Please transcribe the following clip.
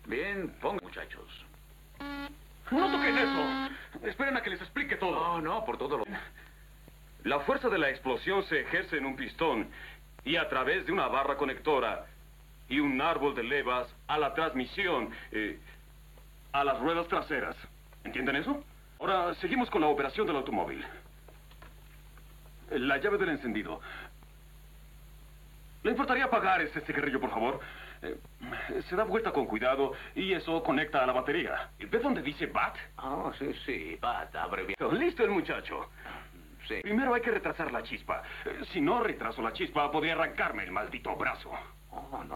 Bien, pongan, muchachos. ¡No toquen eso! Esperen a que les explique todo. No, no, por todo lo... La fuerza de la explosión se ejerce en un pistón y a través de una barra conectora y un árbol de levas a la transmisión, a las ruedas traseras. ¿Entienden eso? Ahora seguimos con la operación del automóvil. La llave del encendido. ¿Le importaría apagar ese cigarrillo, por favor? Se da vuelta con cuidado y eso conecta a la batería. ¿Ve dónde dice BAT? Oh, sí, sí, Bat, abreviado. Listo el muchacho. Sí. Primero hay que retrasar la chispa. Si no retraso la chispa, podría arrancarme el maldito brazo. Oh, no.